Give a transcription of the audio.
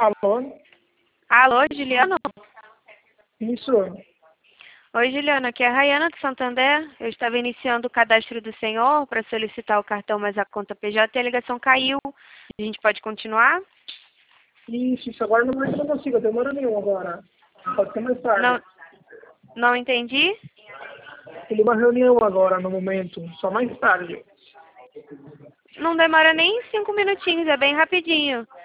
Alô? Alô, Juliano? Isso. Oi, Juliano, aqui é a Rayana do Santander. Eu estava iniciando o cadastro do senhor para solicitar o cartão, mas a conta PJ e a ligação caiu. A gente pode continuar? Isso. Agora no momento eu não consigo, eu demora nenhum agora. Pode ser mais tarde. Não entendi? Tem uma reunião agora no momento, só mais tarde. Não demora nem 5 minutinhos, é bem rapidinho.